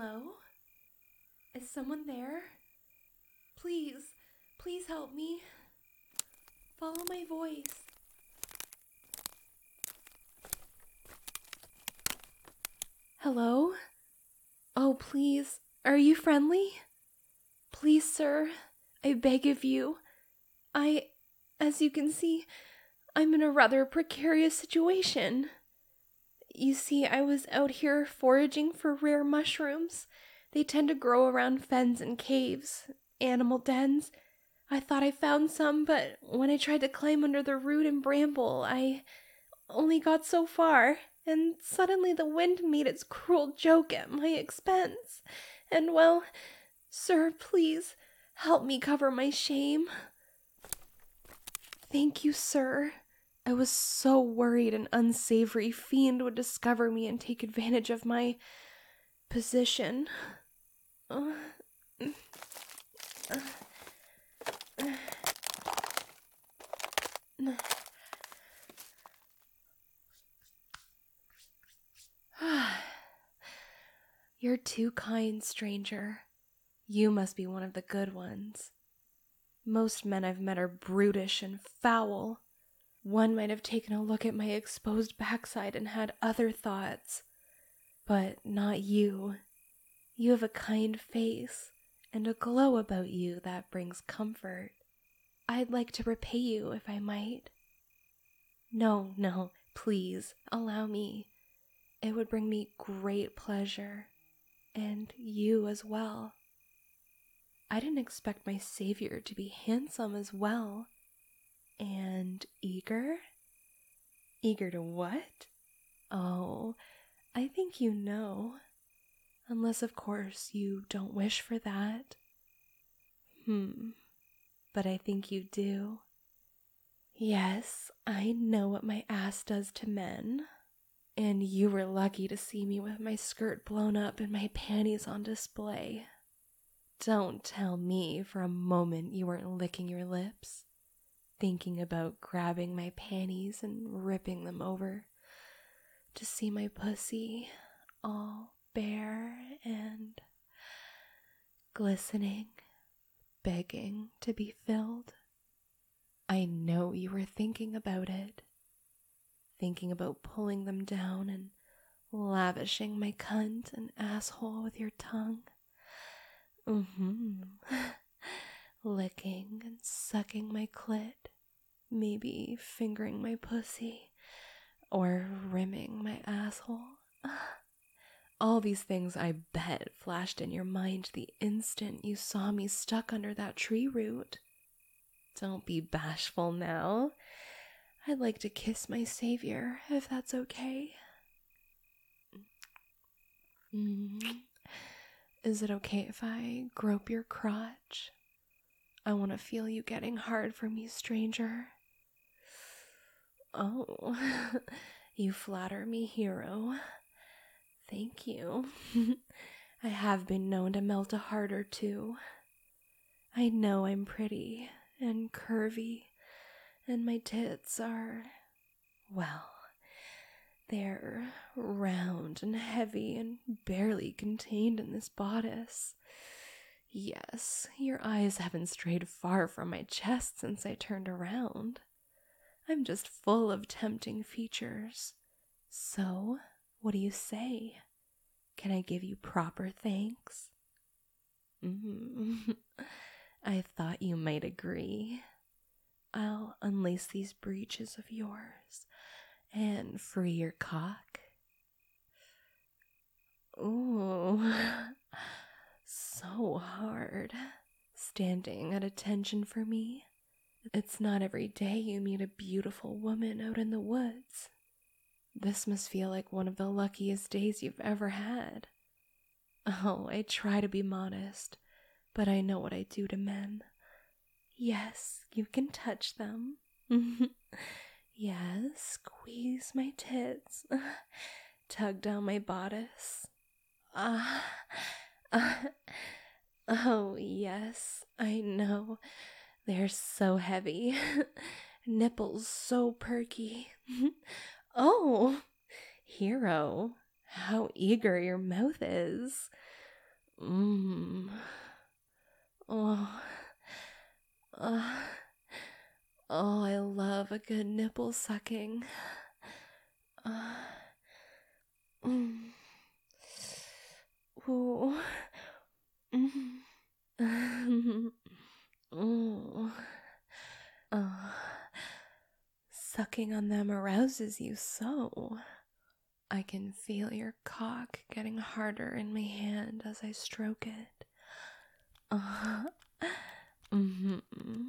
Hello? Is someone there? Please, please help me. Follow my voice. Hello? Oh, please, are you friendly? Please, sir, I beg of you. As you can see, I'm in a rather precarious situation. You see, I was out here foraging for rare mushrooms. They tend to grow around fens and caves, animal dens. I thought I found some, but when I tried to climb under the root and bramble, I only got so far, and suddenly the wind made its cruel joke at my expense. And well, sir, please help me cover my shame. Thank you, sir. I was so worried an unsavory fiend would discover me and take advantage of my position. You're too kind, stranger. You must be one of the good ones. Most men I've met are brutish and foul. One might have taken a look at my exposed backside and had other thoughts. But not you. You have a kind face and a glow about you that brings comfort. I'd like to repay you if I might. No, please, allow me. It would bring me great pleasure, and you as well. I didn't expect my savior to be handsome as well. And eager? Eager to what? Oh, I think you know. Unless, of course, you don't wish for that. But I think you do. Yes, I know what my ass does to men. And you were lucky to see me with my skirt blown up and my panties on display. Don't tell me for a moment you weren't licking your lips, thinking about grabbing my panties and ripping them over to see my pussy all bare and glistening, begging to be filled. I know you were thinking about it, thinking about pulling them down and lavishing my cunt and asshole with your tongue. Licking and sucking my clit, maybe fingering my pussy, or rimming my asshole. All these things I bet flashed in your mind the instant you saw me stuck under that tree root. Don't be bashful now. I'd like to kiss my savior, if that's okay. Is it okay if I grope your crotch? I want to feel you getting hard for me, stranger. Oh, you flatter me, hero. Thank you. I have been known to melt a heart or two. I know I'm pretty and curvy, and my tits are, well, they're round and heavy and barely contained in this bodice. Yes, your eyes haven't strayed far from my chest since I turned around. I'm just full of tempting features. So, what do you say? Can I give you proper thanks? I thought you might agree. I'll unlace these breeches of yours and free your cock. Ooh, so hard. Standing at attention for me. It's not every day you meet a beautiful woman out in the woods. This must feel like one of the luckiest days you've ever had. Oh, I try to be modest, but I know what I do to men. Yes, you can touch them. Yes, squeeze my tits. Tug down my bodice. Oh, yes, I know. They're so heavy. Nipples so perky. Oh, hero, how eager your mouth is. Mmm. Oh. Oh, I love a good nipple sucking. Mm. Ooh. Mm. Oh. Oh. Sucking on them arouses you so. I can feel your cock getting harder in my hand as I stroke it. Mm-hmm.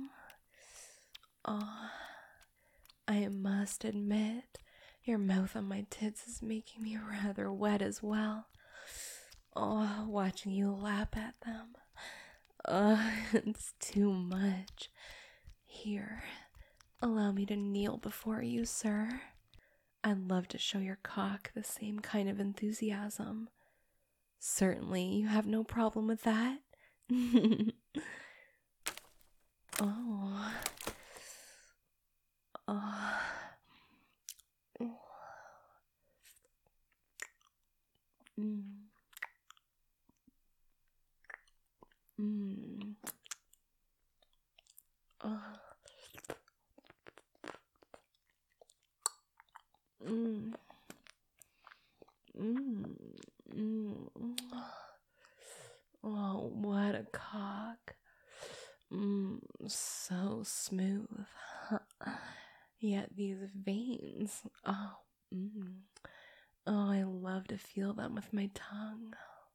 Oh, I must admit, your mouth on my tits is making me rather wet as well. Oh, watching you lap at them. It's too much. Here, allow me to kneel before you, sir. I'd love to show your cock the same kind of enthusiasm. Certainly, you have no problem with that. Oh. Oh. Mm. Mm. Oh. Mm. Mm. Mm. Oh, what a cock. So smooth. Yet these veins. Oh. Oh, I love to feel them with my tongue.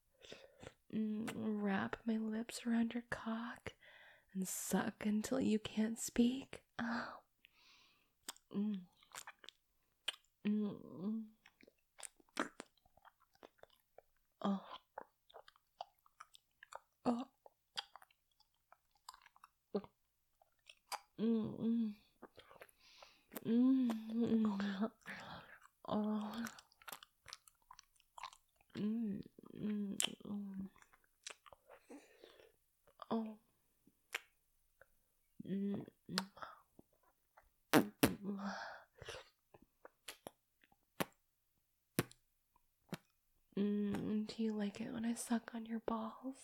Wrap my lips around your cock and suck until you can't speak. Oh. Mm. Mm. Oh. Oh. Mm. Mm. Oh. Mm. Mm. Oh. Mm. Do you like it when I suck on your balls?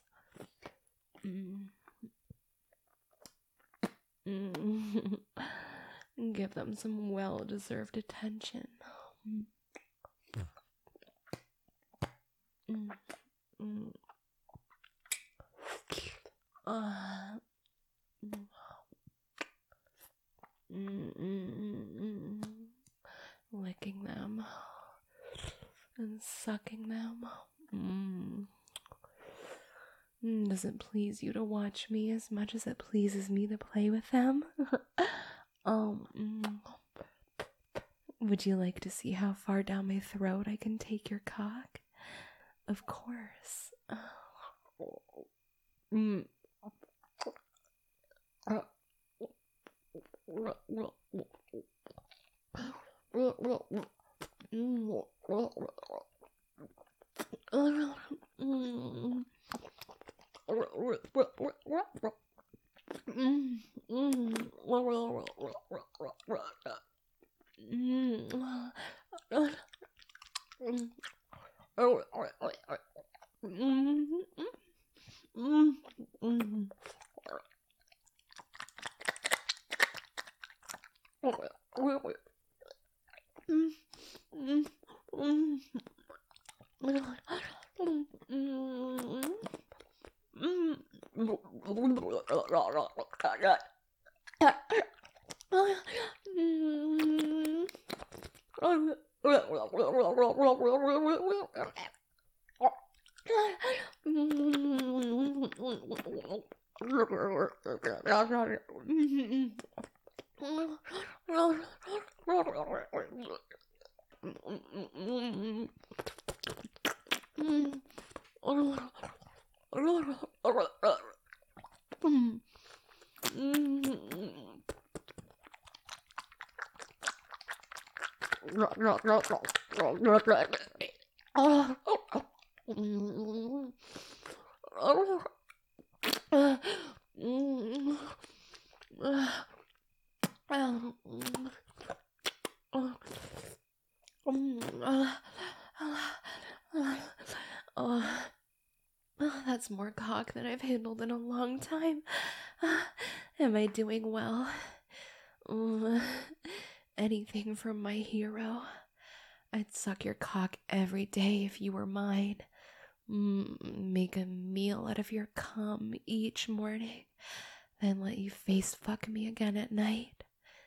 Give them some well-deserved attention. Licking them and sucking them. Does it please you to watch me as much as it pleases me to play with them? Would you like to see how far down my throat I can take your cock? Of course. That's more cock than I've handled in a long time. Am I doing well? Anything from my hero. I'd suck your cock every day if you were mine. Make a meal out of your cum each morning, then let you face fuck me again at night.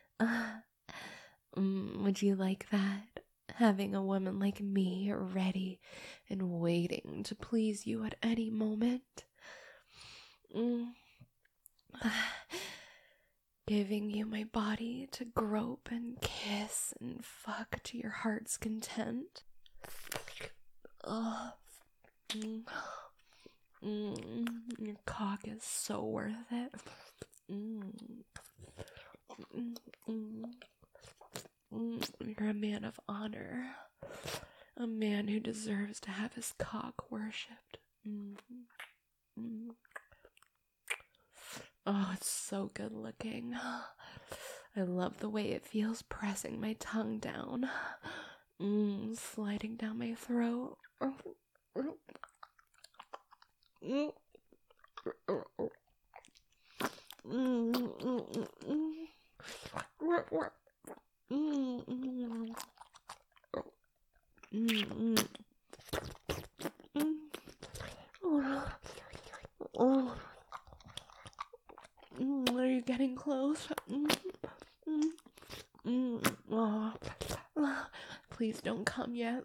Would you like that? Having a woman like me ready and waiting to please you at any moment. Giving you my body to grope and kiss and fuck to your heart's content. Your cock is so worth it. You're a man of honor. A man who deserves to have his cock worshipped. Oh, it's so good looking. I love the way it feels pressing my tongue down. Sliding down my throat. Are you getting close? Oh, please don't come yet.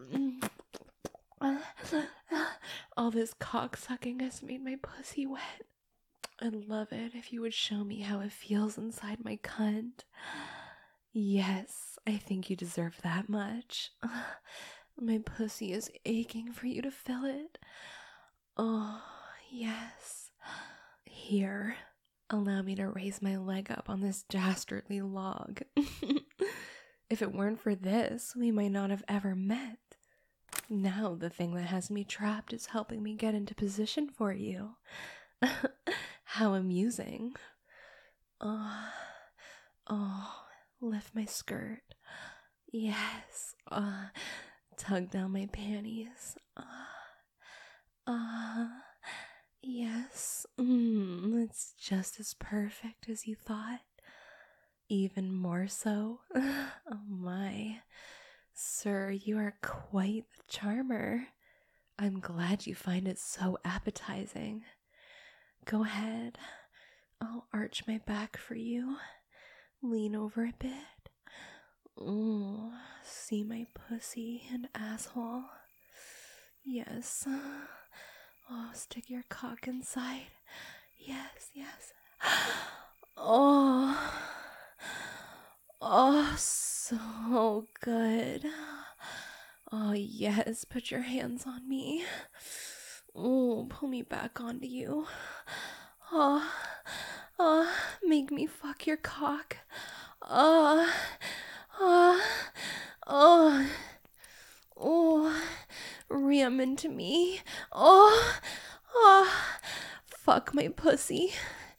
All this cock sucking has made my pussy wet. I'd love it if you would show me how it feels inside my cunt. Yes, I think you deserve that much. My pussy is aching for you to fill it. Oh, yes. Here, allow me to raise my leg up on this dastardly log. If it weren't for this, we might not have ever met. Now the thing that has me trapped is helping me get into position for you. How amusing. Oh, lift my skirt. Yes. Tug down my panties. Yes. It's just as perfect as you thought. Even more so. Oh my. Sir, you are quite the charmer. I'm glad you find it so appetizing. Go ahead. I'll arch my back for you. Lean over a bit. See my pussy and asshole. Yes. Oh, stick your cock inside. Yes. Oh, so good. Oh, yes, put your hands on me. Oh, pull me back onto you. Make me fuck your cock. Ram into me. Fuck my pussy.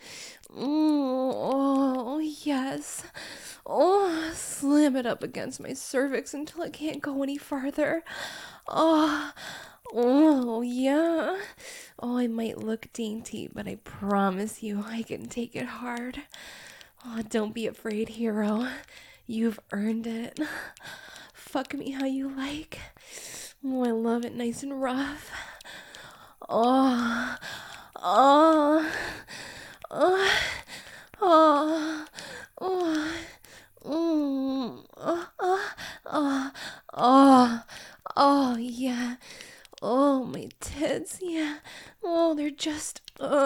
Oh, yes. Slam it up against my cervix until it can't go any farther. Oh, yeah. Oh, I might look dainty, but I promise you I can take it hard. Oh, don't be afraid, hero. You've earned it. Fuck me how you like. Oh, I love it nice and rough. Yeah. Oh, my tits, yeah. Oh, they're just,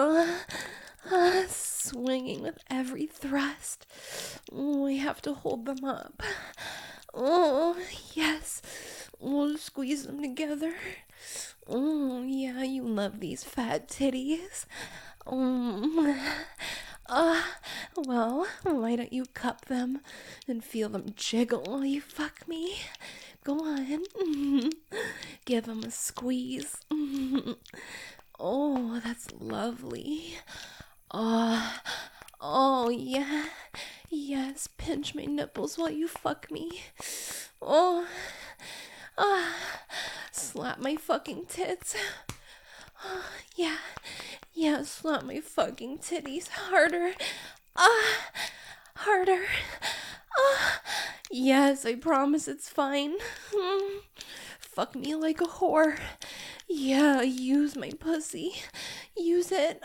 swinging with every thrust. Oh, I have to hold them up. Oh, yes. We'll squeeze them together. Oh, yeah, you love these fat titties. Well, why don't you cup them and feel them jiggle while you fuck me? Go on. Give them a squeeze. Oh, that's lovely. Oh, yeah. Yes, pinch my nipples while you fuck me. Slap my fucking tits. Yeah, yeah, slap my fucking titties harder. Ah, harder. Ah, yes, I promise it's fine. Fuck me like a whore. Yeah, use my pussy. Use it.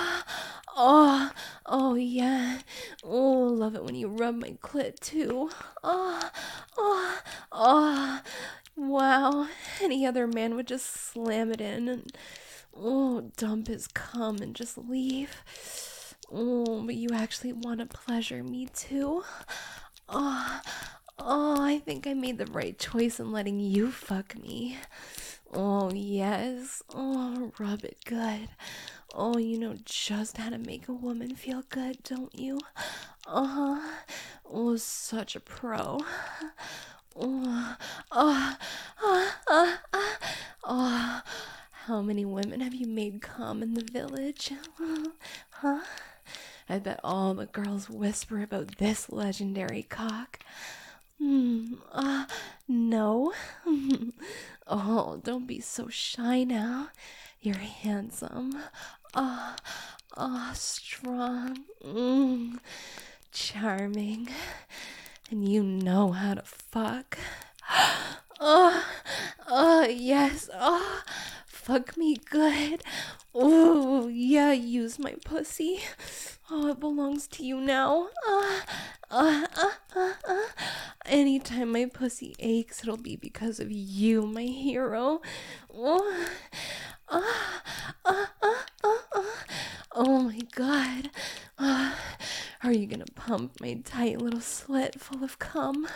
Oh, yeah. Oh, love it when you rub my clit too. Oh, oh. Wow. Any other man would just slam it in and, dump his cum and just leave. Oh, but you actually want to pleasure me too? Oh, I think I made the right choice in letting you fuck me. Oh, yes. Oh, rub it good. Oh, you know just how to make a woman feel good, don't you? Uh-huh. Oh, such a pro. Oh, oh, how many women have you made come in the village? Huh? I bet all the girls whisper about this legendary cock. No. Oh, don't be so shy now. You're handsome. Strong. Charming. And you know how to fuck. Yes. Fuck me good. Oh, yeah, use my pussy. Oh, it belongs to you now. Anytime my pussy aches, it'll be because of you, my hero. Oh, oh my god. Are you gonna pump my tight little slit full of cum?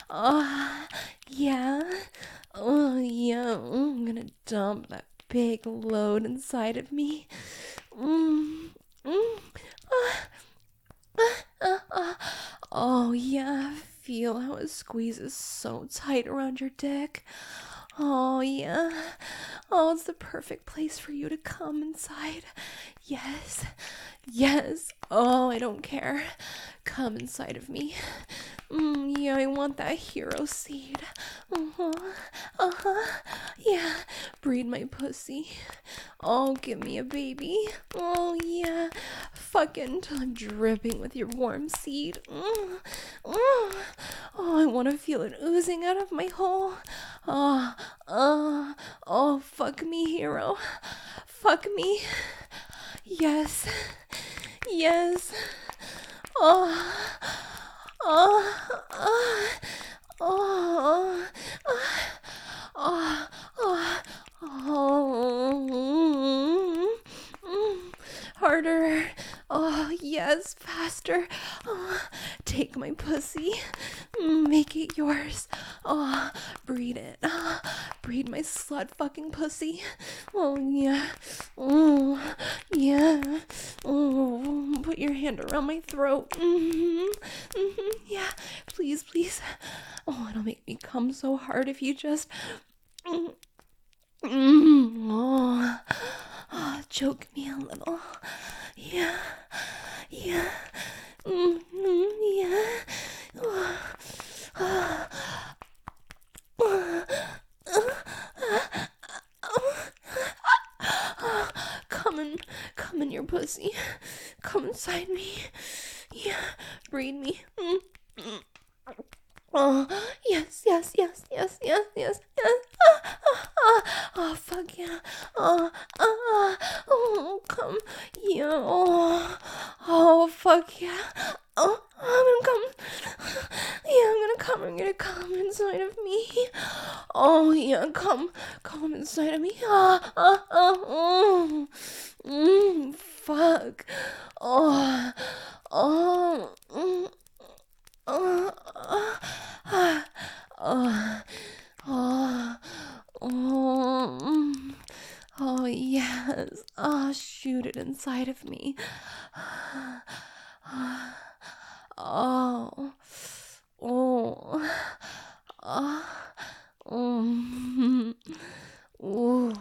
Yeah. Oh, yeah. I'm gonna dump that big load inside of me. Oh, yeah. Feel how it squeezes so tight around your dick. Oh, yeah. Oh, it's the perfect place for you to come inside. Yes. Yes. Oh, I don't care. Come inside of me. Yeah, I want that hero seed. Yeah. Breed my pussy. Oh, give me a baby. Oh, yeah. Fuck it until I'm dripping with your warm seed. Oh, I want to feel it oozing out of my hole. Fuck me, hero. Fuck me. Yes. Yes. Oh, oh, oh, oh, oh, oh, harder. Oh, yes, faster. Oh, take my pussy. Make it yours. Oh, breed it. Breed my slut fucking pussy. Oh, yeah. Oh, yeah. Oh, put your hand around my throat. Yeah, please, please. Oh, it'll make me come so hard if you just... choke me a little. Yeah, yeah, yeah. Come in your pussy. Come inside me. Yeah, breed me. Oh, yes, yes, yes, yes, yes, yes, yes. Oh, fuck yeah. Come. Yeah. Fuck yeah. I'm gonna come. Yeah, I'm gonna come inside of me. Oh, yeah, come inside of me. Fuck. Oh, oh, oh, oh, oh, oh, yes. Oh, shoot it inside of me. Oh, oh, ooh.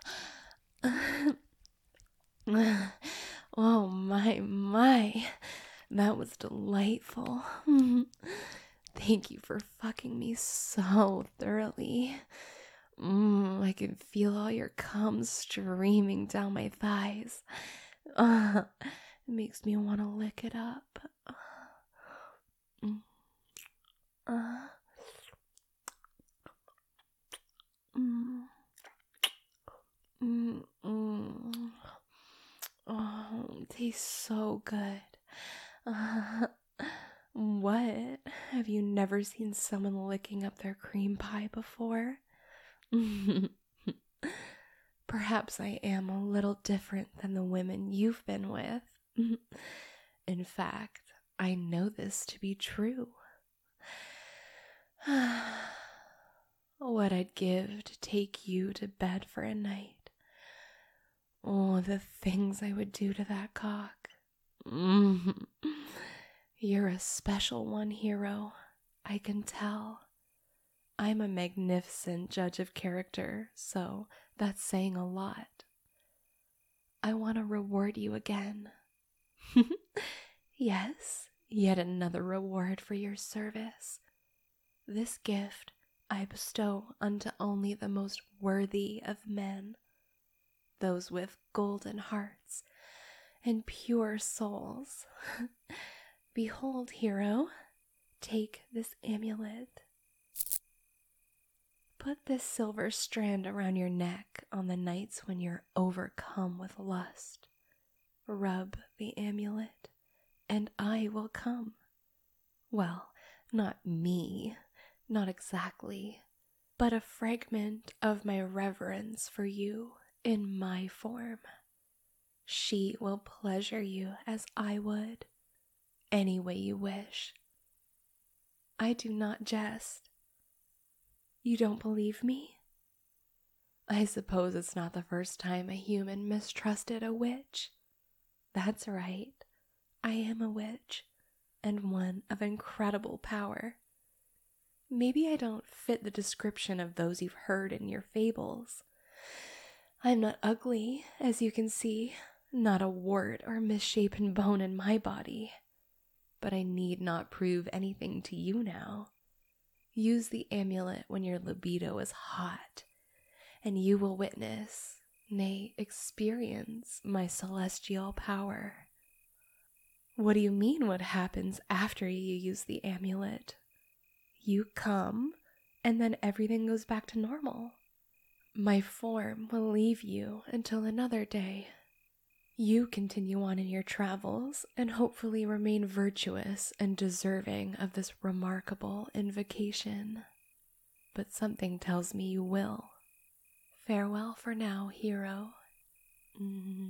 Oh, my. That was delightful. Thank you for fucking me so thoroughly. I can feel all your cum streaming down my thighs. It makes me want to lick it up. Uh, mm, mm, mm. Oh, it tastes so good. What? Have you never seen someone licking up their cream pie before? Perhaps I am a little different than the women you've been with. In fact, I know this to be true. What I'd give to take you to bed for a night. Oh, the things I would do to that cock. You're a special one, hero. I can tell. I'm a magnificent judge of character, so that's saying a lot. I want to reward you again. Yes, yet another reward for your service. This gift I bestow unto only the most worthy of men, those with golden hearts and pure souls. Behold, hero, take this amulet. Put this silver strand around your neck on the nights when you're overcome with lust. Rub the amulet, and I will come. Well, not me, not exactly, but a fragment of my reverence for you in my form. She will pleasure you as I would, any way you wish. I do not jest. You don't believe me? I suppose it's not the first time a human mistrusted a witch. That's right. I am a witch, and one of incredible power. Maybe I don't fit the description of those you've heard in your fables. I'm not ugly, as you can see, not a wart or misshapen bone in my body. But I need not prove anything to you now. Use the amulet when your libido is hot, and you will witness, nay, experience my celestial power. What do you mean what happens after you use the amulet? You come, and then everything goes back to normal. My form will leave you until another day. You continue on in your travels and hopefully remain virtuous and deserving of this remarkable invocation. But something tells me you will. Farewell for now, hero.